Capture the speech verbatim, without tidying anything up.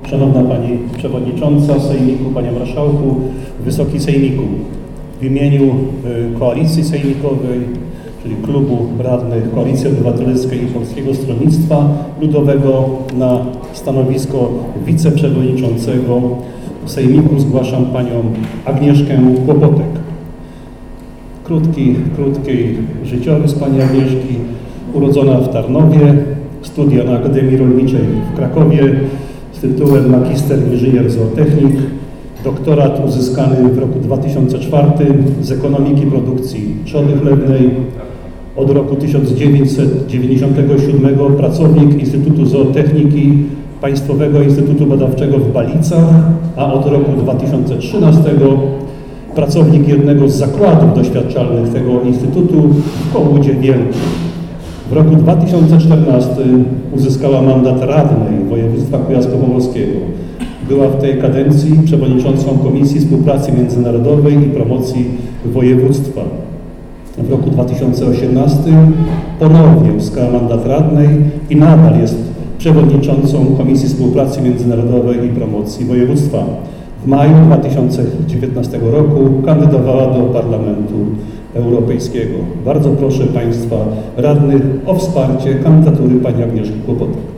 Szanowna Pani Przewodnicząca Sejmiku, Panie Marszałku, Wysoki Sejmiku. W imieniu Koalicji Sejmikowej, czyli Klubu Radnych Koalicji Obywatelskiej i Polskiego Stronnictwa Ludowego, na stanowisko wiceprzewodniczącego Sejmiku zgłaszam Panią Agnieszkę Kłopotek. Krótki, krótki życiorys Pani Agnieszki. Urodzona w Tarnowie, studia na Akademii Rolniczej w Krakowie z tytułem magister inżynier zootechnik, doktorat uzyskany w roku dwa tysiące czwartym z ekonomiki produkcji trzody chlewnej. Od roku tysiąc dziewięćset dziewięćdziesiątego siódmego pracownik Instytutu Zootechniki Państwowego Instytutu Badawczego w Balicach, a od roku dwa tysiące trzynastego pracownik jednego z zakładów doświadczalnych tego Instytutu w Kołudzie Wielkim. W roku dwa tysiące czternastym uzyskała mandat radnej województwa kujawsko-pomorskiego. Była w tej kadencji przewodniczącą Komisji Współpracy Międzynarodowej i Promocji Województwa. W roku dwa tysiące osiemnastym ponownie uzyskała mandat radnej i nadal jest przewodniczącą Komisji Współpracy Międzynarodowej i Promocji Województwa. W maju dwa tysiące dziewiętnastego roku kandydowała do Parlamentu Europejskiego. Bardzo proszę Państwa radnych o wsparcie kandydatury Pani Agnieszki Kłopotek.